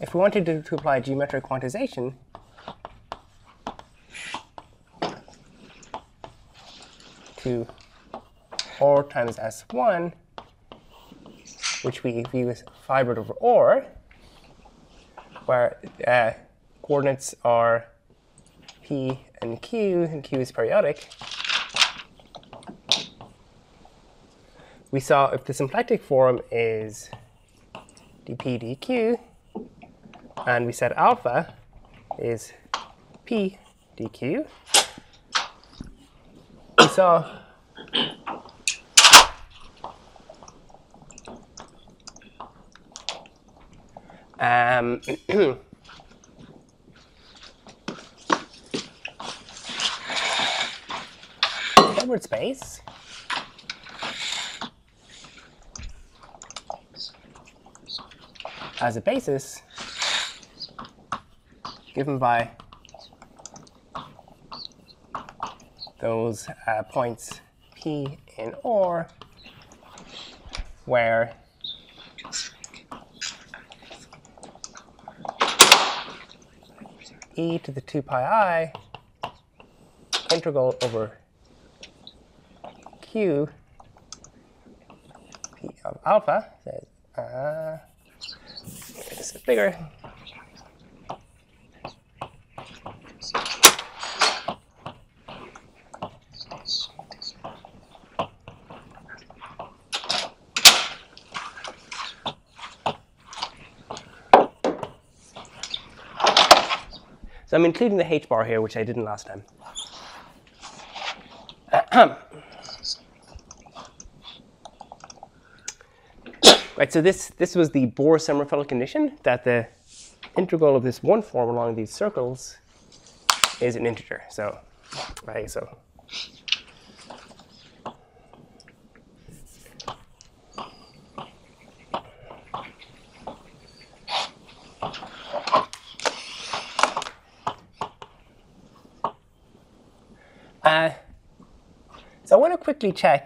if we wanted to apply geometric quantization, to R times S1, which we view as phi root over R, where coordinates are P and Q is periodic, we saw if the symplectic form is dp dq, and we said alpha is p dq, we saw Hilbert space as a basis given by those points P in R where e to the 2 pi I integral over q p of alpha says, make this bigger. So I'm including the h bar here, which I didn't last time. Right, so this was the Bohr-Sommerfeld condition, that the integral of this one form along these circles is an integer. So, right, so I want to quickly check.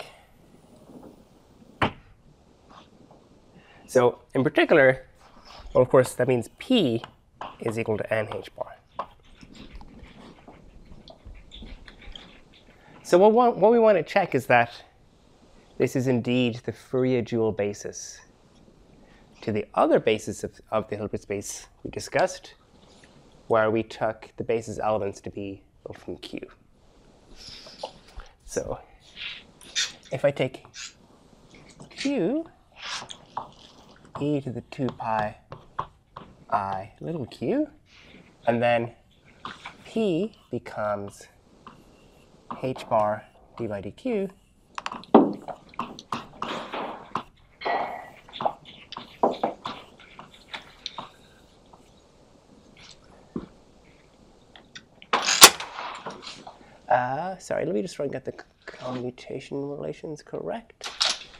So in particular, well, of course, that means P is equal to NH bar. So what we want to check is that this is indeed the Fourier dual basis to the other basis of the Hilbert space we discussed, where we took the basis elements to be from Q. So if I take Q e to the 2 pi I little q, and then P becomes h bar d by dq, sorry, let me just try and get the commutation relations correct.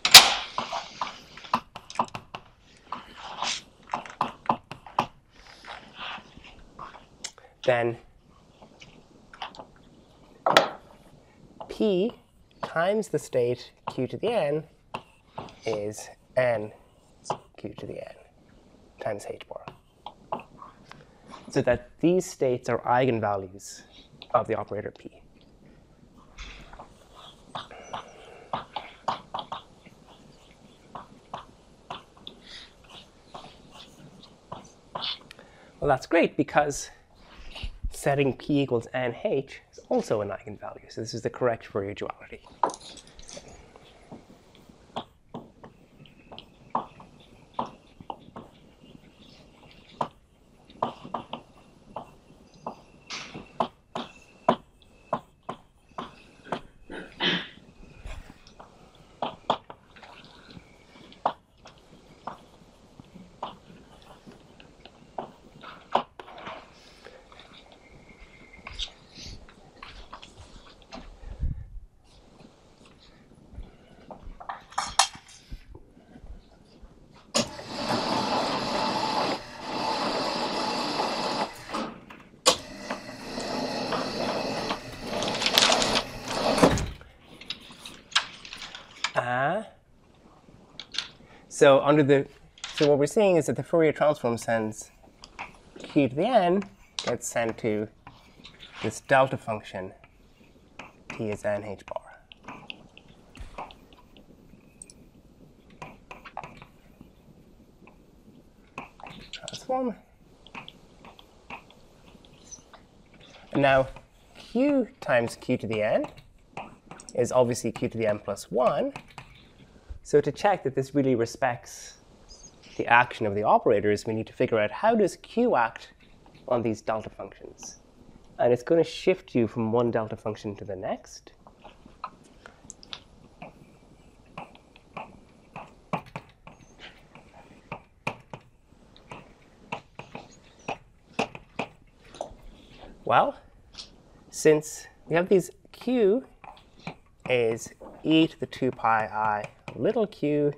Then P times the state q to the n is n q to the n times h bar. So that these states are eigenvalues of the operator P. Well, that's great, because setting P equals NH is also an eigenvalue. So this is the correct Fourier duality. So what we're seeing is that the Fourier transform sends q to the n gets sent to this delta function, t is n h bar. Transform. And now q times q to the n is obviously q to the n plus 1. So to check that this really respects the action of the operators, we need to figure out how does q act on these delta functions. And it's going to shift you from one delta function to the next. Well, since we have these q is e to the 2 pi I little q,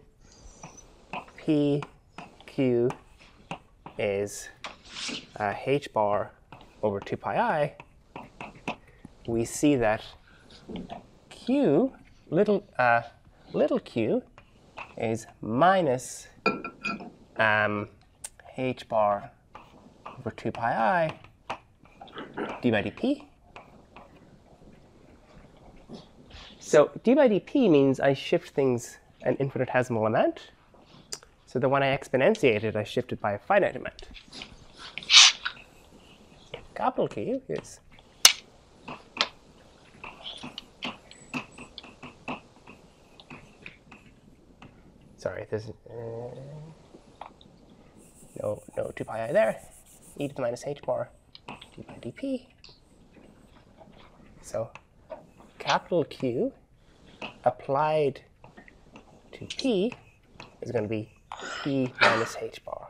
p q is h bar over 2 pi I, we see that q, little q, is minus h bar over 2 pi I d by dp. So d by dp means I shift things an infinitesimal amount, so that when I exponentiate it, I shift it by a finite amount. Capital Q is sorry, there's no 2 pi I there. E to the minus h bar d by dp. So capital Q applied to p is going to be p minus h bar.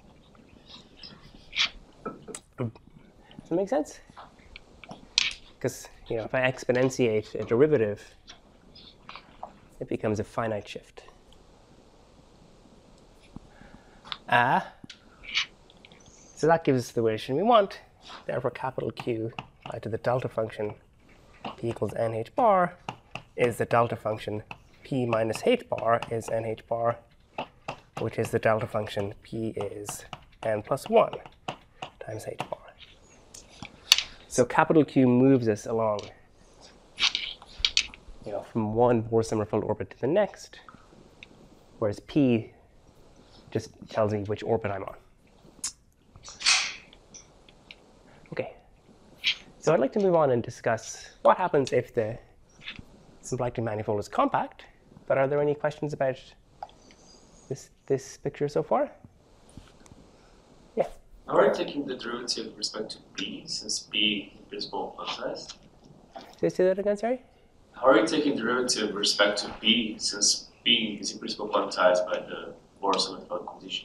Does that make sense? Because if I exponentiate a derivative, it becomes a finite shift. So that gives us the relation we want. Therefore, capital Q applied to the delta function p equals nh bar is the delta function p minus h bar is nh bar, which is the delta function p is n plus 1 times h bar. So capital Q moves us along from one Bohr Sommerfeld orbit to the next, whereas p just tells me which orbit I'm on. Okay, so I'd like to move on and discuss what happens if the symplectic manifold is compact. But are there any questions about this picture so far? Yeah. How are you taking the derivative with respect to b, since b is in principle quantized? Say that again, sorry? How are you taking the derivative with respect to b, since b is in principle quantized by the Bohr Sommerfeld condition?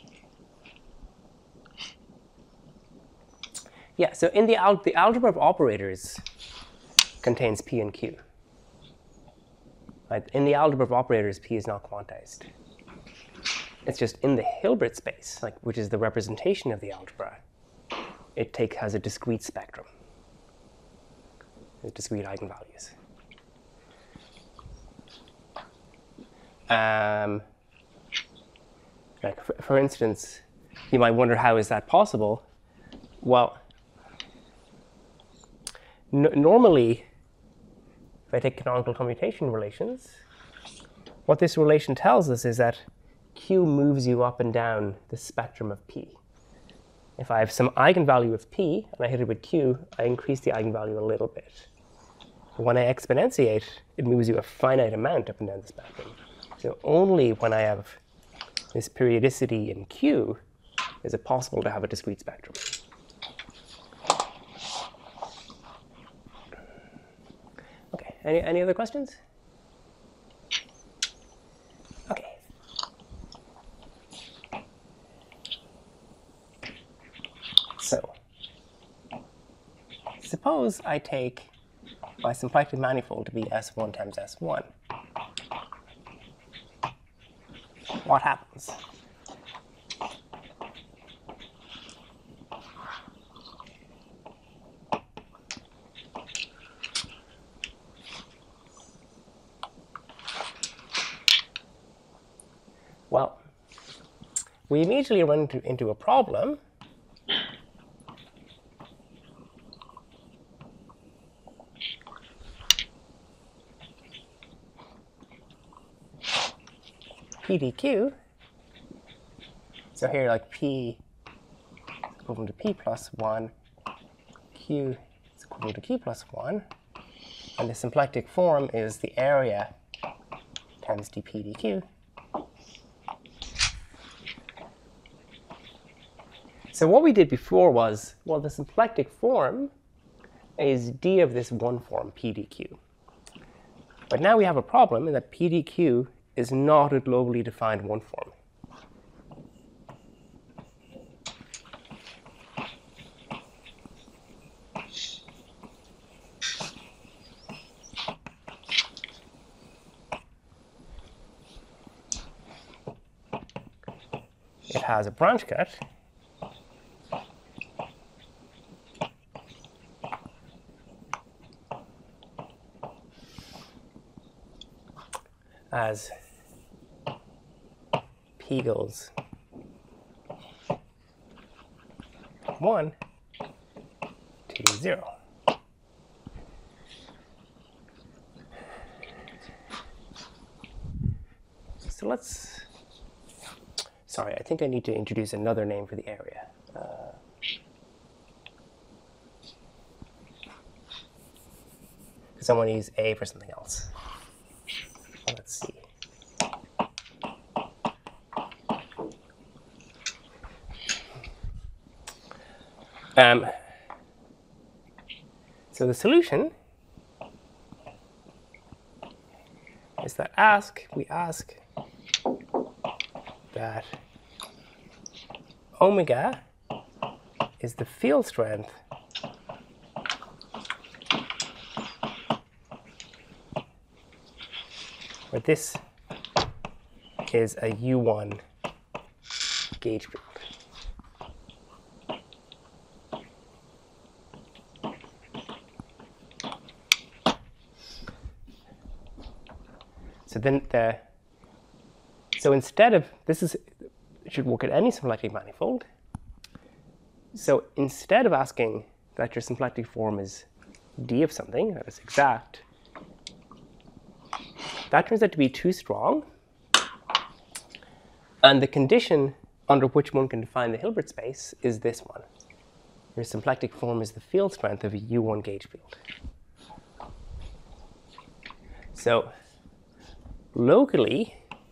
Yeah, so in the algebra of operators contains p and q. Right? In the algebra of operators, p is not quantized. It's just in the Hilbert space, which is the representation of the algebra, it has a discrete spectrum, with discrete eigenvalues. For instance, you might wonder, how is that possible? Well, normally, if I take canonical commutation relations, what this relation tells us is that q moves you up and down the spectrum of p. If I have some eigenvalue of p and I hit it with q, I increase the eigenvalue a little bit. But when I exponentiate, it moves you a finite amount up and down the spectrum. So only when I have this periodicity in q is it possible to have a discrete spectrum. Okay, any other questions? Okay. So, suppose I take my symplectic manifold to be S1 times S1. What happens? Well, we immediately run into a problem PDQ, so here like P is equivalent to P plus 1, Q is equivalent to Q plus 1, and the symplectic form is the area times dP dq. So what we did before was, well, the symplectic form is d of this one form, PDQ. But now we have a problem in that PDQ is not a globally defined one form. It has a branch cut as P goes 1 to 0. So let's, sorry, I think I need to introduce another name for the area. Someone use A for something else. Let's see. So the solution is that we ask that omega is the field strength where this is a U1 gauge field. So then so instead of, should work at any symplectic manifold. So instead of asking that your symplectic form is d of something that is exact, that turns out to be too strong. And the condition under which one can define the Hilbert space is this one. Your symplectic form is the field strength of a U1 gauge field. So locally,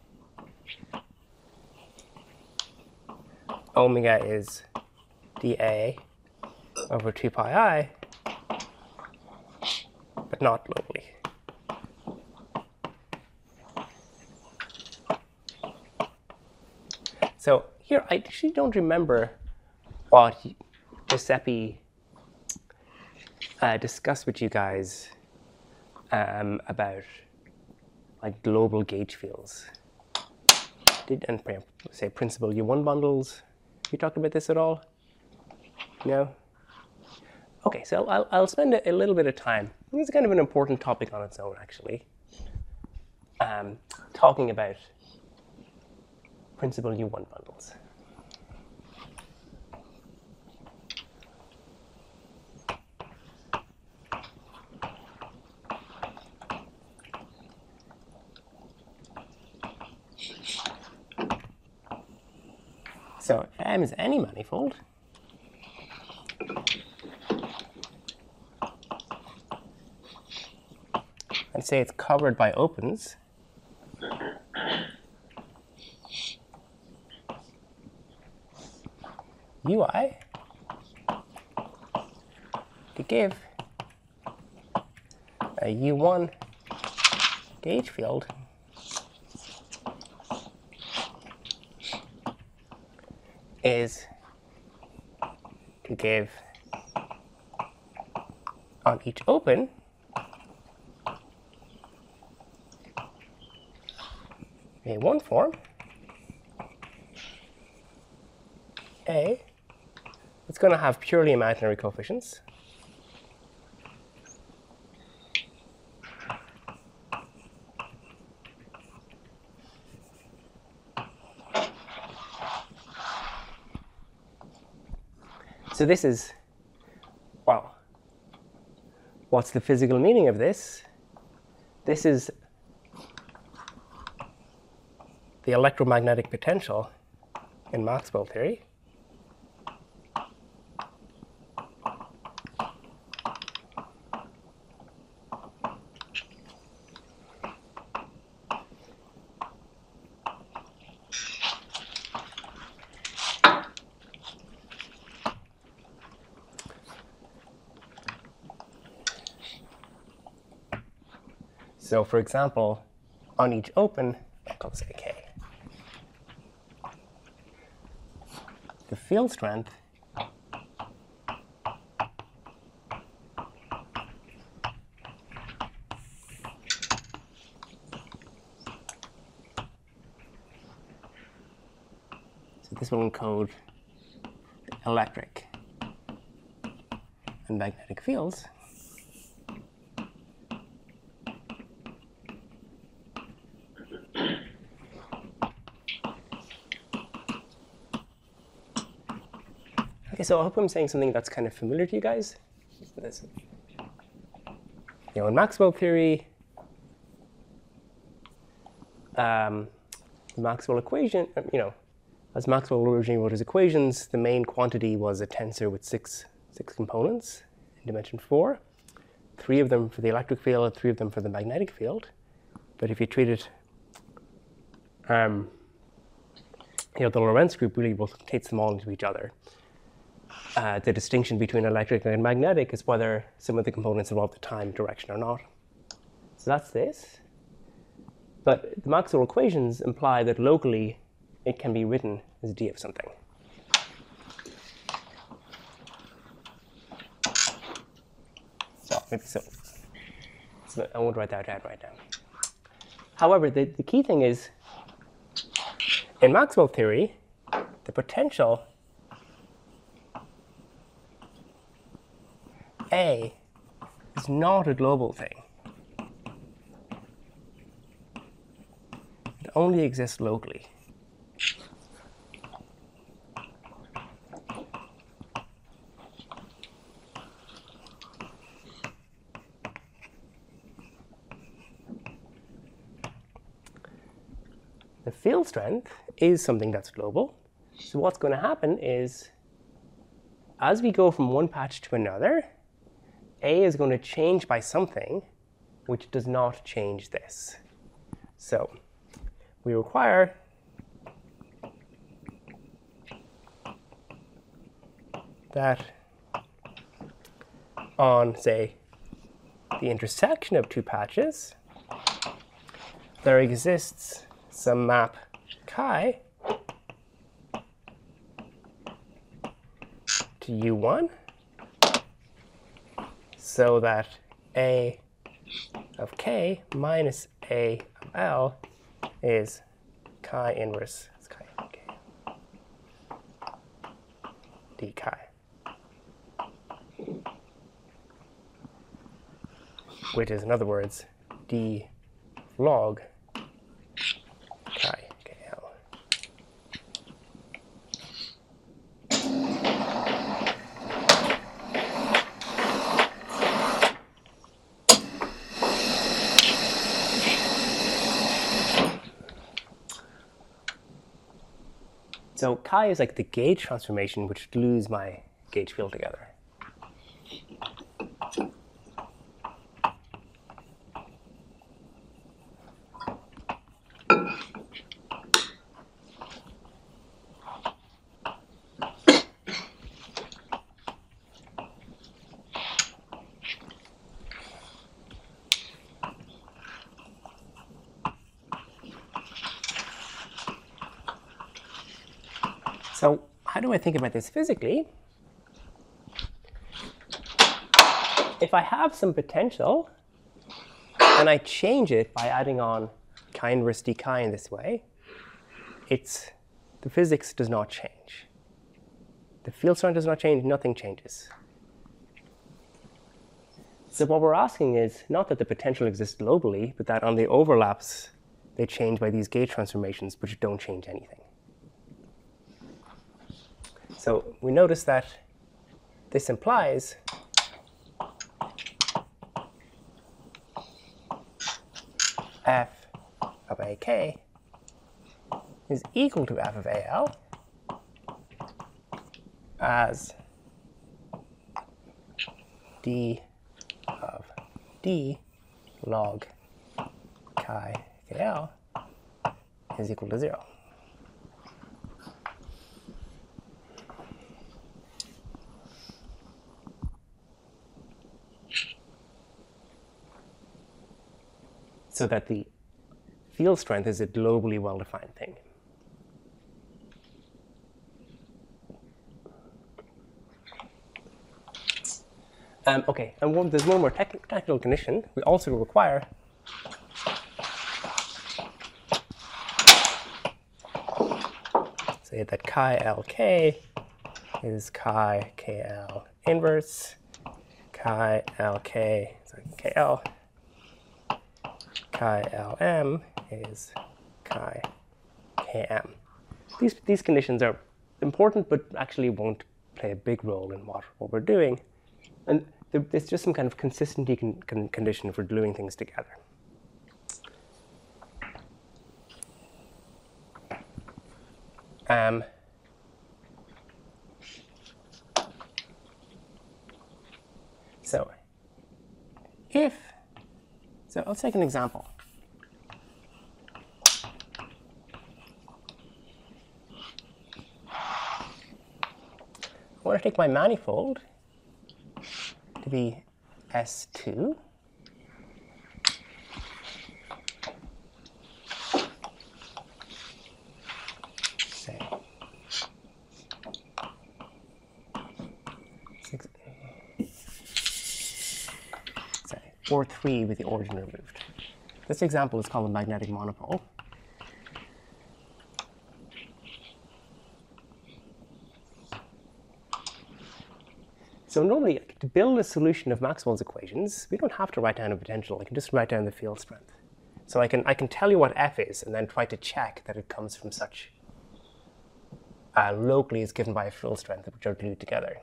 omega is dA over 2 pi I, but not locally. So here, I actually don't remember what Giuseppe discussed with you guys about like global gauge fields. And say principal U1 bundles. You talked about this at all? No? Okay, so I'll spend a little bit of time. It's kind of an important topic on its own, actually. Talking about principal U1 bundles. So if M is any manifold, and say it's covered by opens, UI to give a U1 gauge field is to give on each open a one form, A, it's going to have purely imaginary coefficients. So this is, well, what's the physical meaning of this? This is the electromagnetic potential in Maxwell theory. So for example, on each open, I'll say K. The field strength so this will encode electric and magnetic fields. Okay, so I hope I'm saying something that's kind of familiar to you guys. In Maxwell theory, Maxwell equation, as Maxwell originally wrote his equations, the main quantity was a tensor with six components in dimension 4, 3 of them for the electric field, 3 of them for the magnetic field. But if you treat it, the Lorentz group really rotates them all into each other. The distinction between electric and magnetic is whether some of the components involve the time direction or not. So that's this. But the Maxwell equations imply that locally it can be written as d of something. So I won't write that down right now. However, the key thing is, in Maxwell theory, the potential A is not a global thing. It only exists locally. The field strength is something that's global. So what's going to happen is, as we go from one patch to another, A is going to change by something which does not change this. So we require that on, say, the intersection of two patches, there exists some map chi to U1 so that A of K minus A of L is chi inverse d chi, which is, in other words, d log chi kl. So chi is like the gauge transformation which glues my gauge field together. So how do I think about this physically? If I have some potential and I change it by adding on chi inverse d chi in this way, the physics does not change. The field strength does not change, nothing changes. So what we're asking is not that the potential exists globally, but that on the overlaps, they change by these gauge transformations, which don't change anything. So we notice that this implies f of ak is equal to f of AL as d of d log chi KL is equal to 0. So that the field strength is a globally well-defined thing. Okay, and there's one more technical condition. We also require say that chi LK is chi KL inverse, chi LK, sorry, KL, chi LM is chi KM. These conditions are important, but actually won't play a big role in what we're doing. And there's just some kind of consistency condition for gluing things together. So let's take an example. I want to take my manifold to be S2. Say 4, 3 with the origin removed. This example is called a magnetic monopole. So normally, to build a solution of Maxwell's equations, we don't have to write down a potential. I can just write down the field strength. So I can tell you what F is and then try to check that it comes from such locally is given by a field strength which are glued together.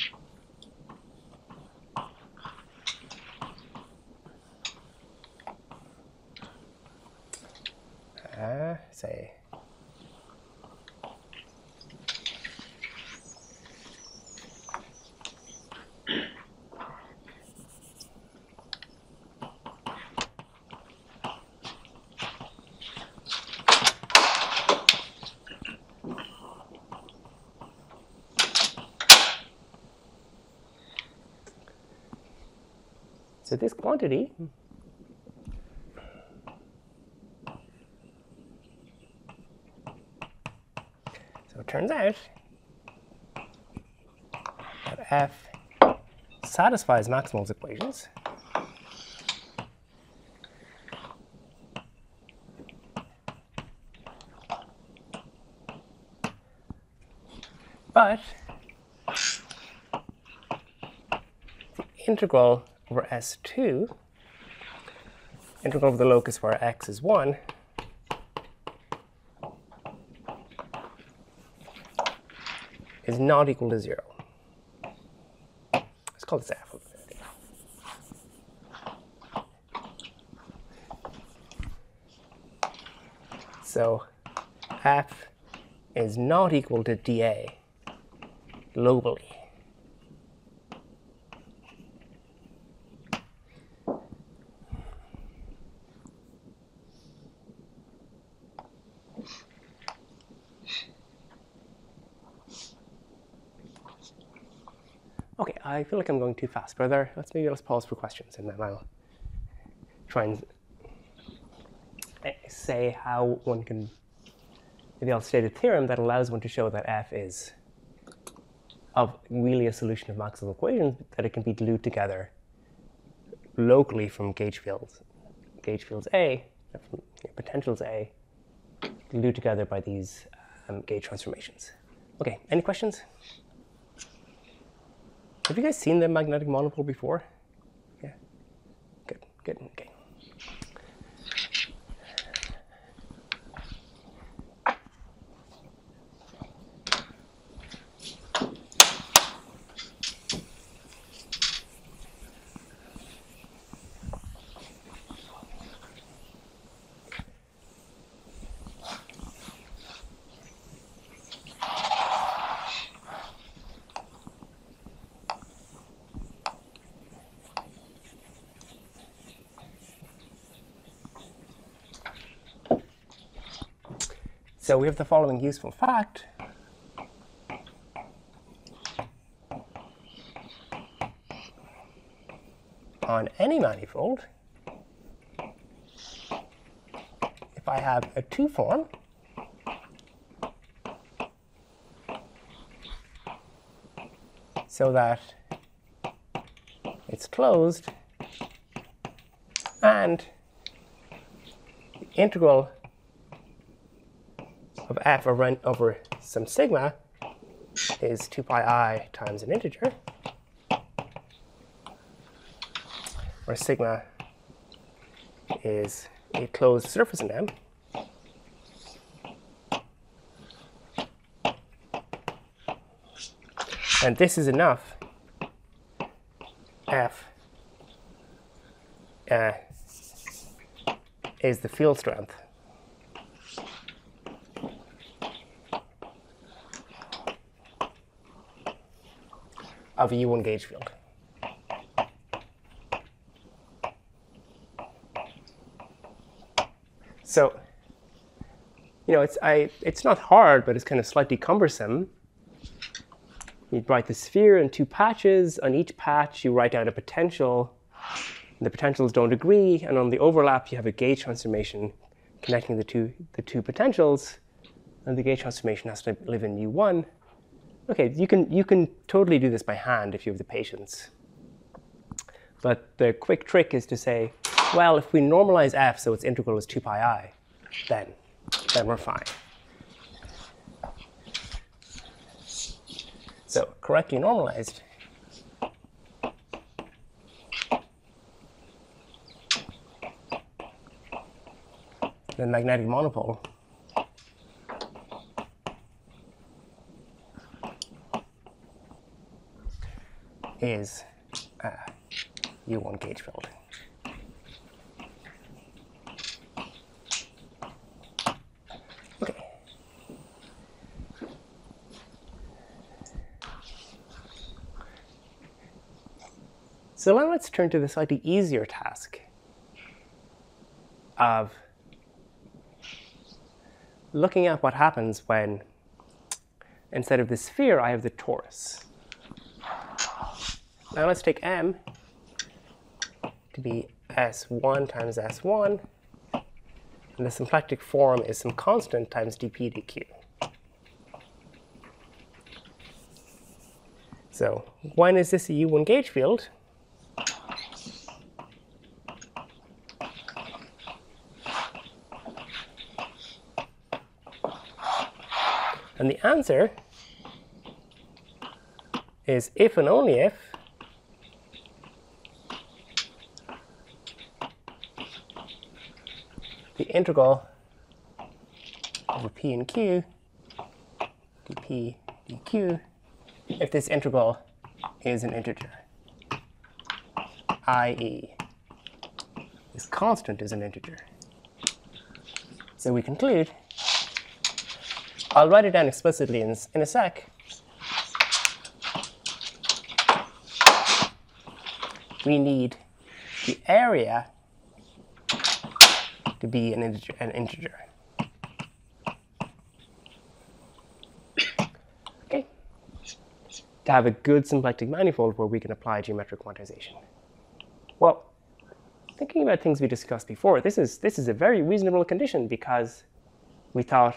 Say so this quantity it turns out that F satisfies Maxwell's equations but the integral over S2, integral over the locus where x is 1, is not equal to 0. Let's call this F. So F is not equal to dA globally. Okay, I feel like I'm going too fast, but let's pause for questions, and then I'll try and say how one can, maybe I'll state a theorem that allows one to show that F is of really a solution of Maxwell's equations, that it can be glued together locally from gauge fields A, from potentials A, glued together by these gauge transformations. Okay, any questions? Have you guys seen the magnetic monopole before? Yeah, good, okay. So we have the following useful fact. On any manifold, if I have a 2 form, so that it's closed and the integral of f over some sigma is 2 pi I times an integer, where sigma is a closed surface in M. And this is enough. F is the field strength of a U1 gauge field. So, it's not hard, but it's kind of slightly cumbersome. You write the sphere in 2 patches. On each patch, you write out a potential. The potentials don't agree, and on the overlap, you have a gauge transformation connecting the two potentials, and the gauge transformation has to live in U1. Okay, you can totally do this by hand if you have the patience. But the quick trick is to say, well, if we normalize f so its integral is 2 pi I, then we're fine. So correctly normalized, the magnetic monopole is a U1 gauge field. Okay. So now let's turn to the slightly easier task of looking at what happens when, instead of the sphere, I have the torus. Now let's take M to be S1 times S1, and the symplectic form is some constant times dp dq. So when is this a U1 gauge field? And the answer is if and only if the integral over p and q dp dq, if this integral is an integer, i.e. this constant is an integer. So we conclude, I'll write it down explicitly in a sec. We need the area to be an integer. Okay. To have a good symplectic manifold where we can apply geometric quantization. Well, thinking about things we discussed before, this is a very reasonable condition because we thought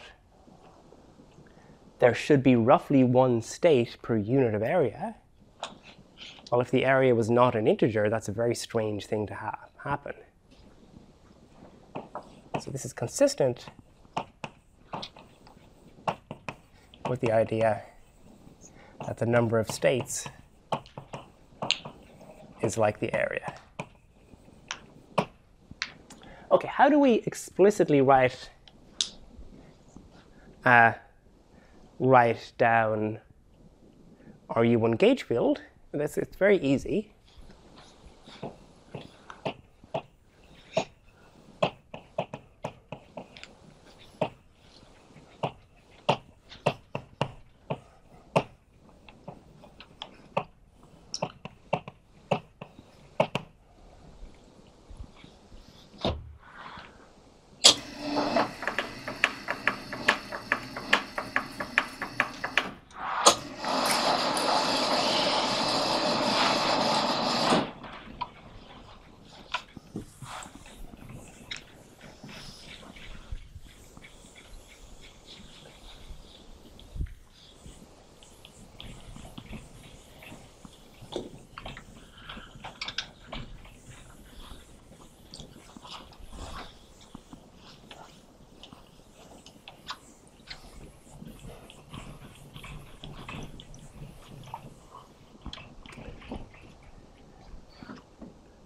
there should be roughly one state per unit of area. Well, if the area was not an integer, that's a very strange thing to have happen. So this is consistent with the idea that the number of states is like the area. Okay, how do we explicitly write down our U1 gauge field? It's very easy.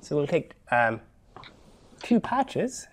So we'll take two patches.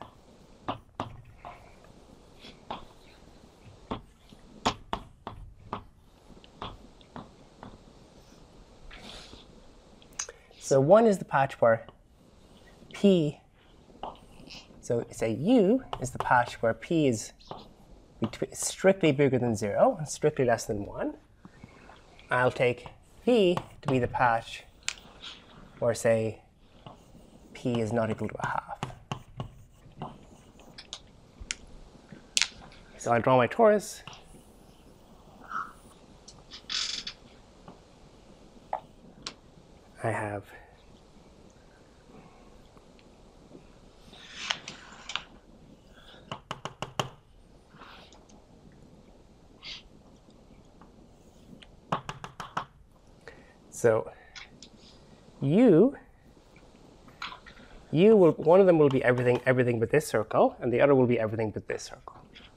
So one is the patch where P, so say U is the patch where P is strictly bigger than 0, and strictly less than 1. I'll take V to be the patch where, say, P is not equal to a half. So I'll draw my torus. I have so U will, one of them will be everything but this circle, and the other will be everything but this circle.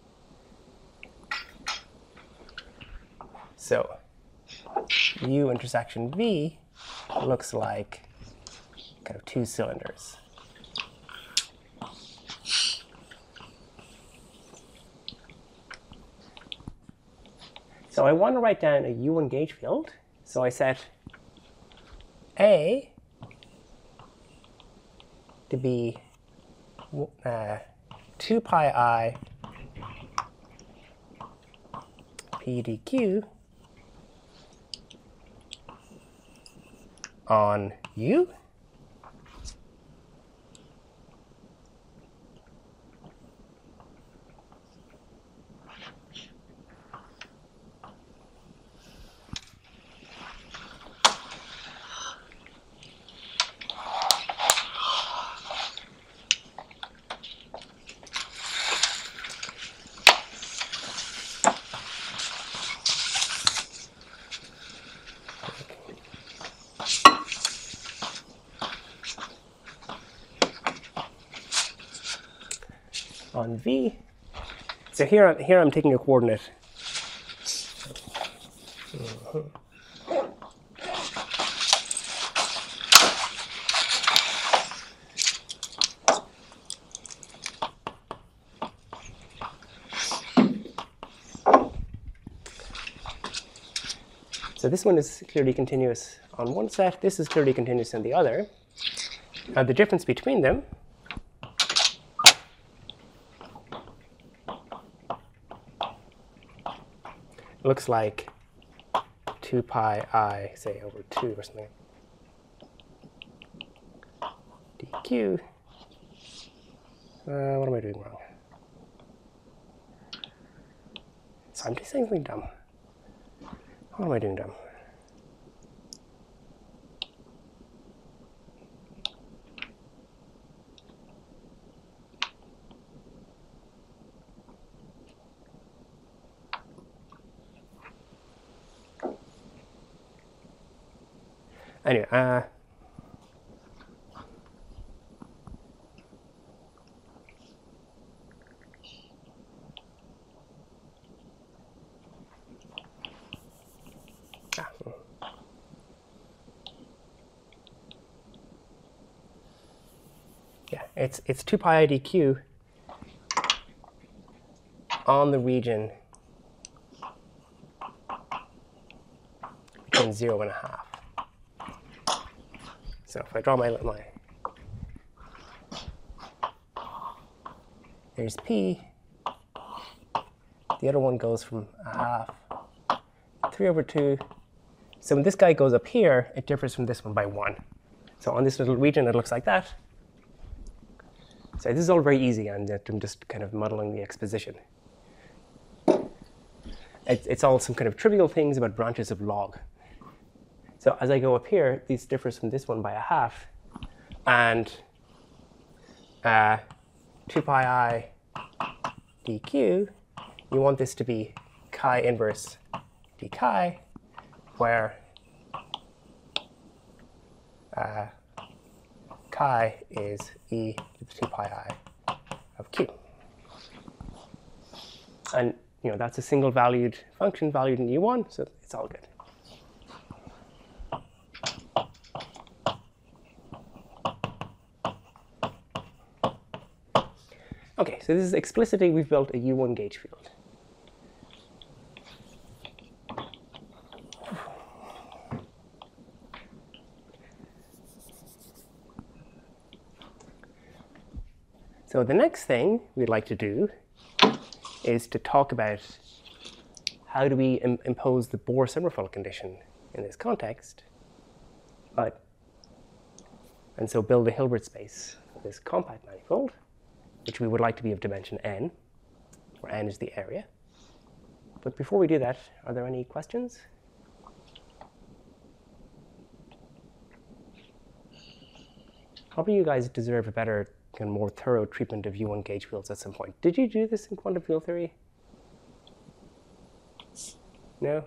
So U intersection V looks like kind of two cylinders. So I want to write down a U1 gauge field. So I set A to be 2 pi I P dq on U. On V. So here I'm taking a coordinate. So this one is clearly continuous on one set. This is clearly continuous on the other. Now the difference between them looks like 2 pi I, say, over 2 or something, dq. What am I doing wrong? So I'm just saying something dumb. What am I doing dumb? Anyway, yeah, it's 2 pi I dq on the region between 0 and a half. So if I draw my there's P. The other one goes from a half, 3 over 2. So when this guy goes up here, it differs from this one by 1. So on this little region, it looks like that. So this is all very easy, and I'm just kind of muddling the exposition. It's all some kind of trivial things about branches of log. So as I go up here, this differs from this one by a half. And 2 pi I dq, you want this to be chi inverse d chi, where chi is e to the 2 pi I of q. And that's a single valued function valued in U1, so it's all good. OK, so this is explicitly we've built a U1 gauge field. So the next thing we'd like to do is to talk about how do we impose the Bohr-Sommerfeld condition in this context, and so build a Hilbert space for this compact manifold, which we would like to be of dimension n, where n is the area. But before we do that, are there any questions? Probably you guys deserve a better and more thorough treatment of U1 gauge fields at some point. Did you do this in quantum field theory? No?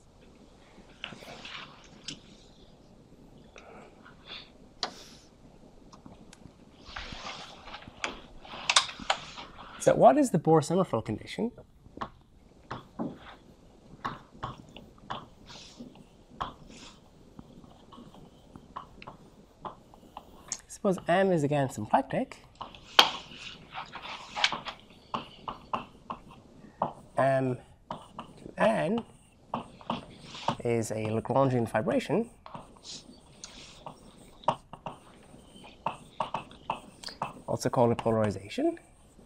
So what is the Bohr-Sommerfeld condition? Suppose M is again symplectic. M to N is a Lagrangian fibration. Also called a polarization.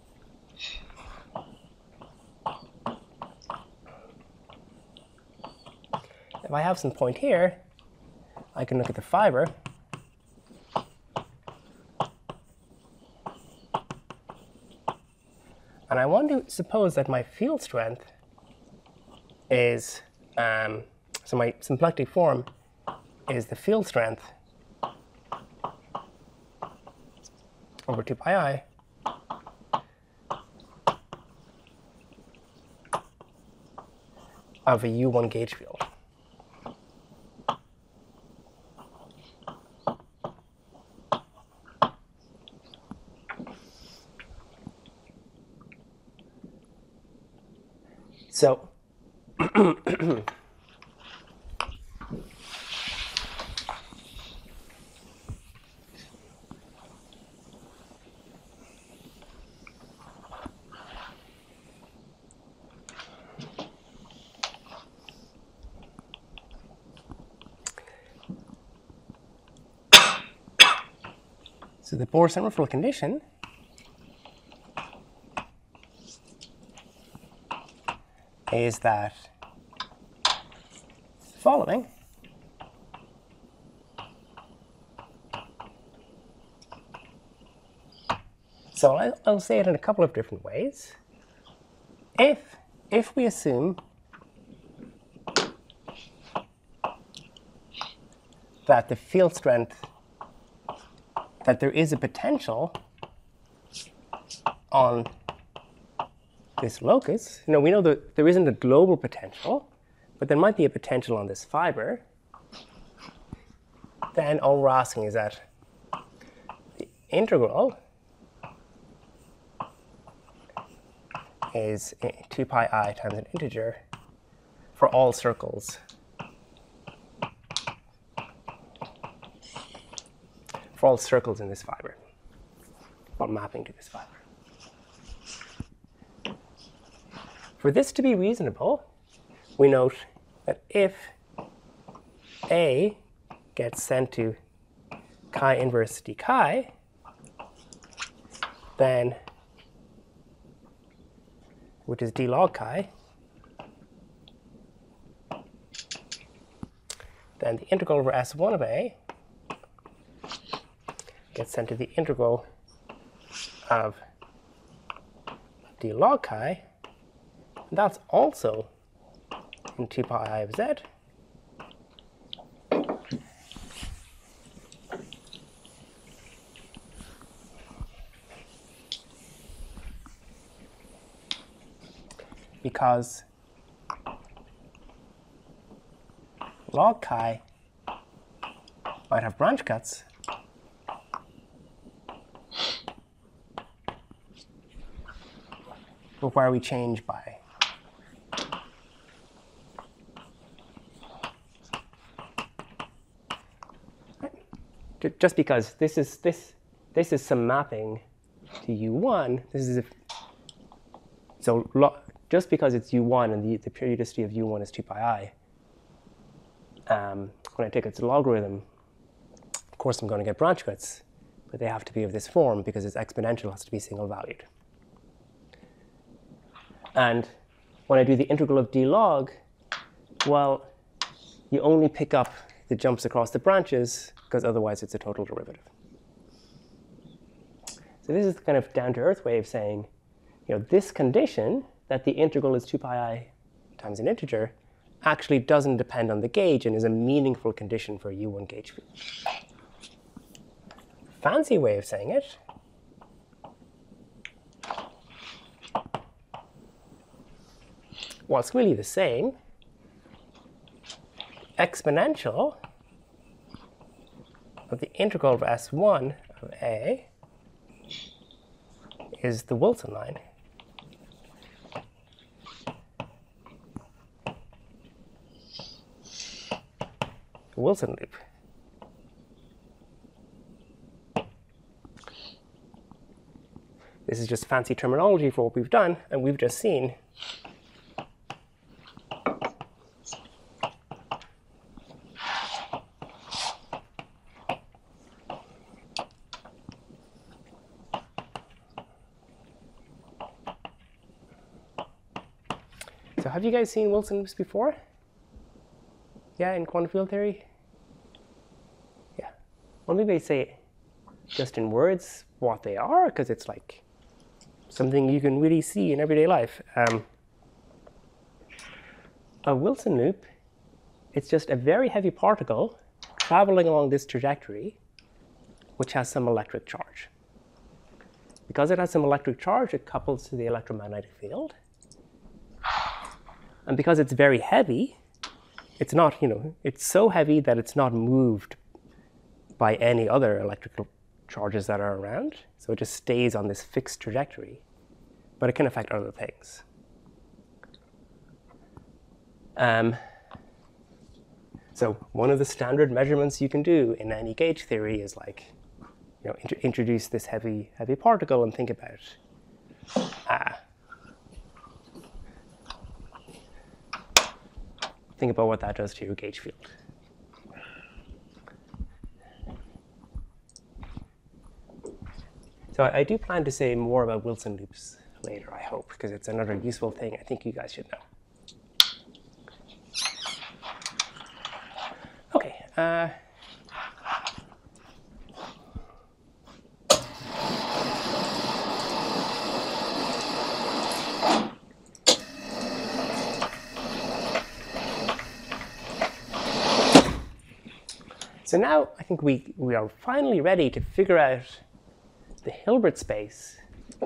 If I have some point here, I can look at the fiber. And I want to suppose that my field strength is, so my symplectic form is the field strength over 2 pi I of a U1 gauge field. So so the Bohr-Sommerfeld condition is that the following. So I'll say it in a couple of different ways. If we assume that the field strength, that there is a potential on this locus, we know that there isn't a global potential, but there might be a potential on this fiber, then all we're asking is that the integral is 2 pi I times an integer for all circles, in this fiber, or mapping to this fiber. For this to be reasonable, we note that if A gets sent to chi inverse d chi, then, which is d log chi, then the integral over S1 of A gets sent to the integral of d log chi. And that's also in 2 pi I of z. Because log chi might have branch cuts, but where we change by just because this is some mapping to U1, this is So just because it's u1 and the periodicity of u1 is 2 pi I, when I take its logarithm, of course I'm going to get branch cuts, but they have to be of this form because its exponential has to be single valued. And when I do the integral of d log, well, you only pick up the jumps across the branches because otherwise it's a total derivative. So this is the kind of down-to-earth way of saying, this condition that the integral is 2 pi I times an integer actually doesn't depend on the gauge and is a meaningful condition for u1 gauge field. Fancy way of saying it, well, it's really the same. Exponential of the integral of S1 of A is the Wilson line. The Wilson loop. This is just fancy terminology for what we've done, and we've just seen So have you guys seen Wilson loops before? Yeah, in quantum field theory? Yeah. Well, maybe I say just in words what they are, because it's like something you can really see in everyday life. A Wilson loop, it's just a very heavy particle traveling along this trajectory, which has some electric charge. Because it has some electric charge, it couples to the electromagnetic field. And because it's very heavy, it's not, it's so heavy that it's not moved by any other electrical charges that are around. So it just stays on this fixed trajectory. But it can affect other things. So one of the standard measurements you can do in any gauge theory is like, introduce this heavy particle and think about what that does to your gauge field. So I do plan to say more about Wilson loops later, I hope, because it's another useful thing I think you guys should know. Okay. So now I think we are finally ready to figure out the Hilbert space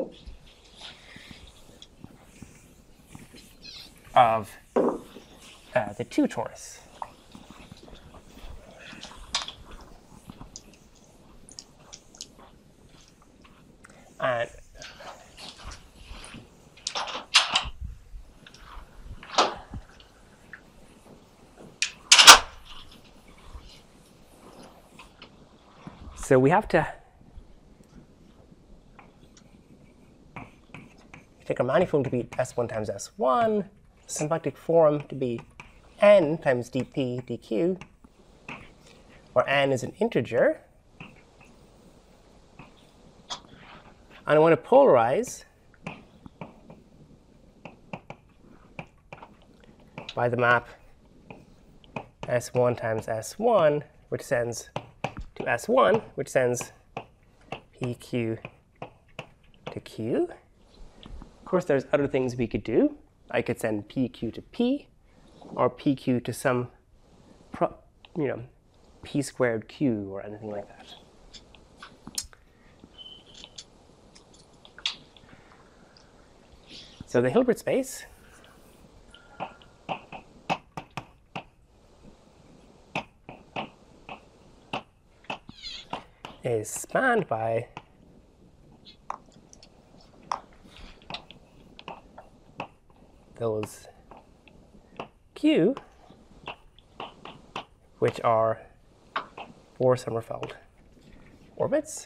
of the 2 torus. And so we have to take our manifold to be S1 times S1, symplectic form to be n times dp dq, where n is an integer. And I want to polarize by the map S1 times S1, which sends to S1, which sends PQ to Q. Of course, there's other things we could do. I could send PQ to P, or PQ to some, P squared Q, or anything like that. So the Hilbert space is spanned by those Q, which are 4 Sommerfeld orbits.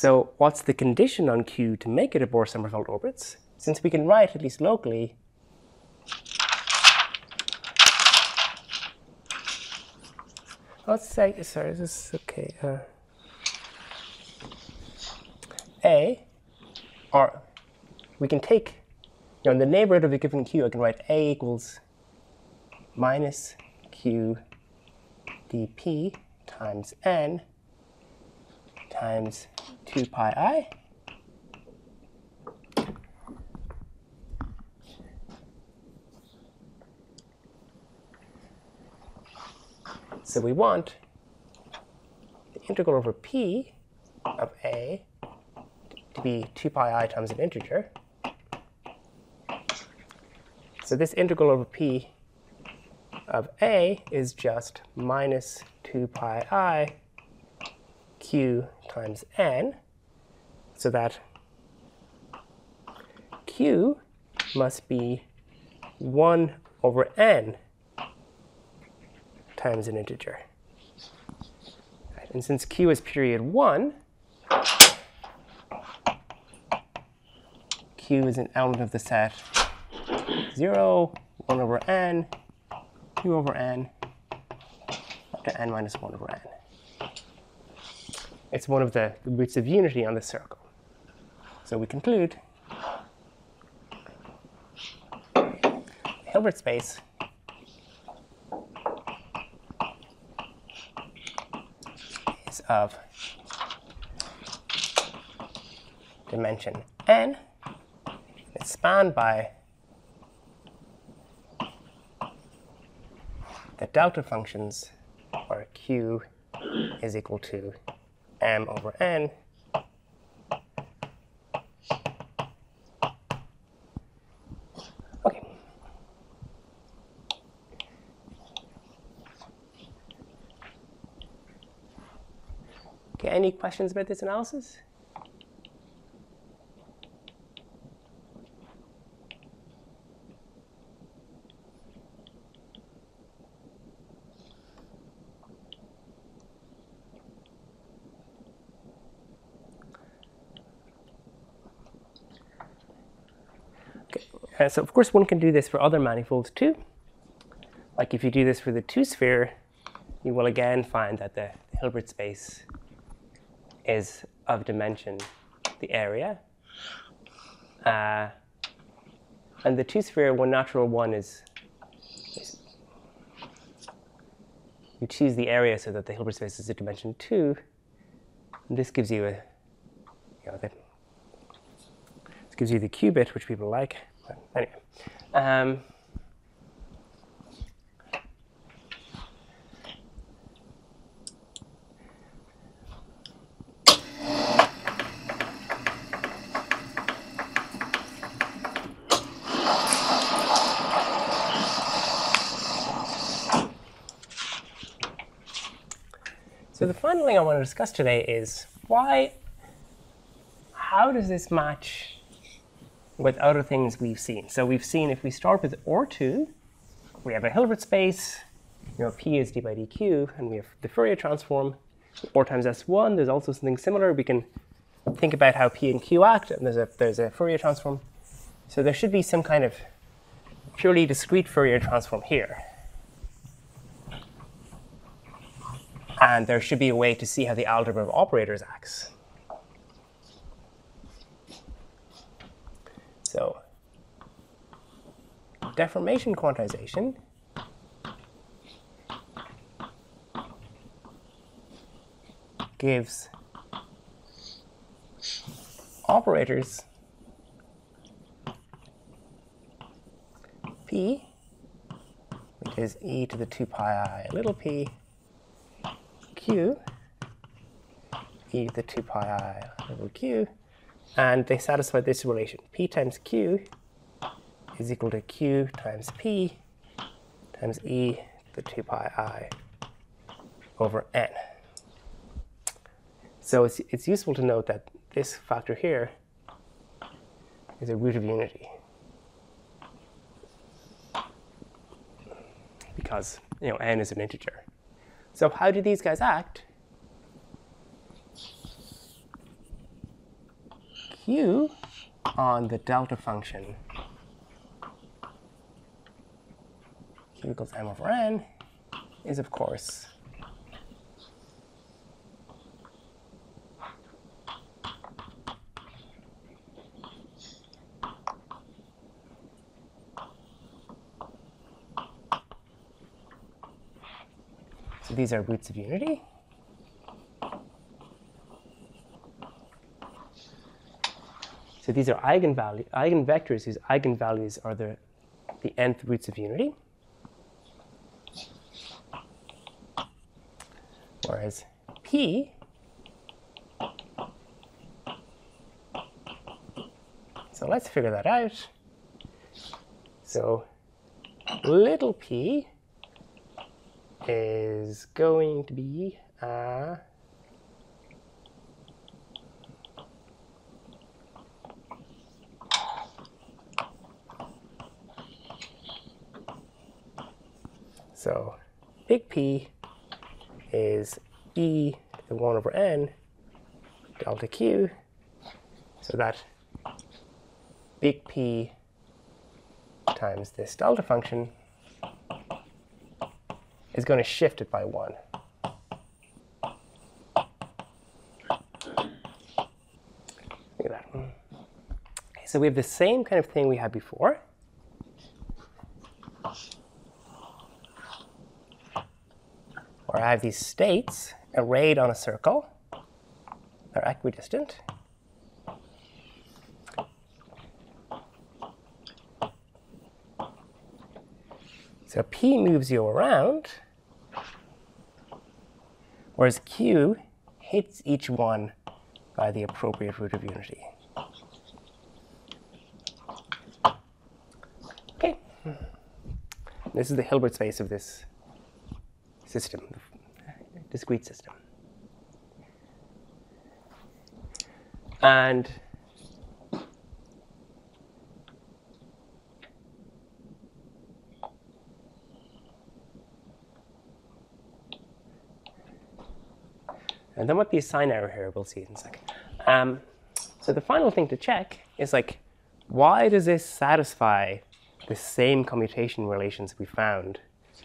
So what's the condition on Q to make it a Bohr-Sommerfeld orbits? Since we can write, at least locally, let's say, sorry, is this okay? A, or we can take, in the neighborhood of a given Q, I can write A equals minus Q dp times n times 2 pi I. So we want the integral over P of A to be 2 pi I times an integer. So this integral over P of A is just minus 2 pi I Q times n, so that Q must be 1 over n times an integer. Right, and since Q is period 1, Q is an element of the set 0, 1 over n, 2 over n, up to n minus 1 over n. It's one of the roots of unity on the circle. So we conclude the Hilbert space is of dimension n. It's spanned by the delta functions where Q is equal to m over n okay. Okay, any questions about this analysis? So of course one can do this for other manifolds too. Like if you do this for the two-sphere, you will again find that the Hilbert space is of dimension the area. And the two-sphere, one natural one is you choose the area so that the Hilbert space is a dimension 2. And this gives you this gives you the qubit, which people like. Anyway, so the final thing I want to discuss today is how does this match with other things we've seen? So we've seen if we start with OR2, we have a Hilbert space, P is d by dq, and we have the Fourier transform, OR times S1. There's also something similar. We can think about how P and Q act, and there's a Fourier transform. So there should be some kind of purely discrete Fourier transform here. And there should be a way to see how the algebra of operators acts. So deformation quantization gives operators P, which is e to the 2 pi I little p, Q, e to the 2 pi I little q, and they satisfy this relation. P times Q is equal to Q times P times e to the 2 pi I over n. So it's useful to note that this factor here is a root of unity, because n is an integer. So how do these guys act? q on the delta function q equals m over n is, of course, so these are roots of unity. So these are eigenvectors whose eigenvalues are the nth roots of unity. Whereas P, so let's figure that out. So little p is going to be so big P is e to the 1 over n delta q, so that big P times this delta function is going to shift it by 1. Look at that. Okay, so we have the same kind of thing we had before. Where I have these states arrayed on a circle. They're equidistant. So P moves you around, whereas Q hits each one by the appropriate root of unity. Okay. This is the Hilbert space of this system, the discrete system. And then what the sign error here, we'll see in a second. So the final thing to check is, like, why does this satisfy the same commutation relations we found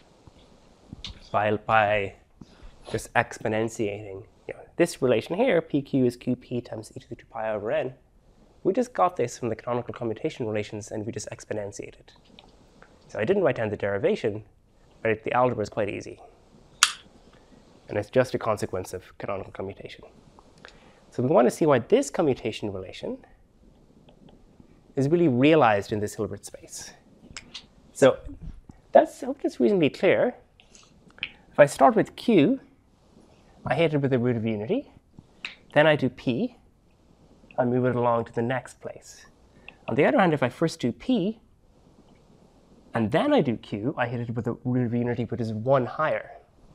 by just exponentiating, this relation here, pq is qp times e to the 2 pi over n. We just got this from the canonical commutation relations, and we just exponentiated. So I didn't write down the derivation, but the algebra is quite easy. And it's just a consequence of canonical commutation. So we want to see why this commutation relation is really realized in this Hilbert space. So I hope that's reasonably clear. If I start with q, I hit it with the root of unity. Then I do p. I move it along to the next place. On the other hand, if I first do p, and then I do q, I hit it with the root of unity, which is 1 higher.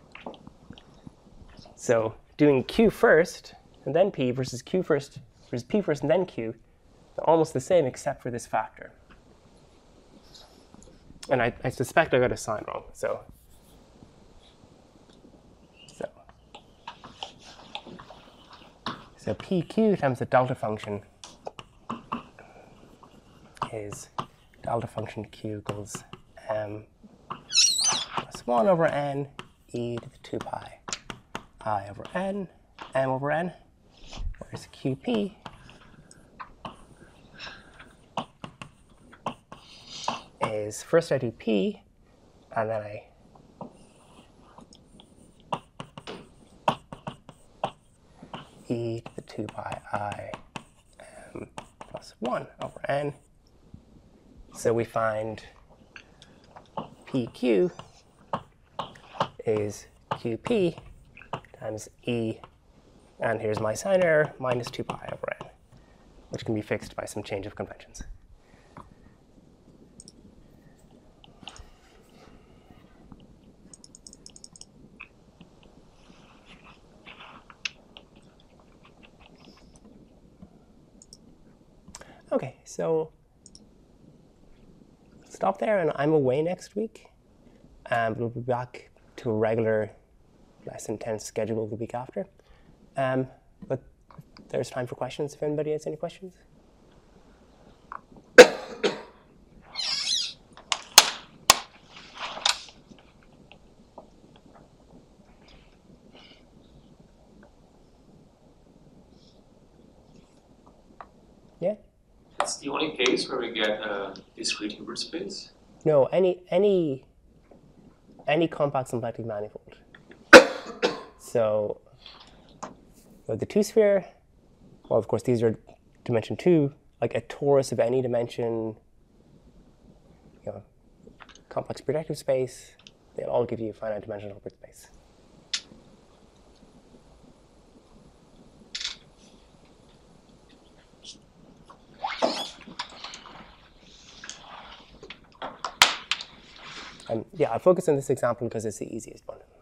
So doing q first, and then p, versus q first, versus p first, and then q, they're almost the same except for this factor. And I suspect I got a sign wrong. So pq times the delta function is delta function q equals m plus 1 over n e to the 2 pi I over n, m over n, whereas qp is, first I do p, and then I e to the 2 pi I m plus 1 over n. So we find pq is qp times e, and here's my sign error, minus 2 pi over n, which can be fixed by some change of conventions. Okay, so stop there, and I'm away next week. We'll be back to a regular, less intense schedule the week after. But there's time for questions if anybody has any questions. that's the only case where we get a discrete Hilbert space? No, any compact symplectic manifold. So the two-sphere, well, of course, these are dimension 2, like a torus of any dimension, complex projective space, they'll all give you a finite dimensional Hilbert space. Yeah, I'll focus on this example because it's the easiest one.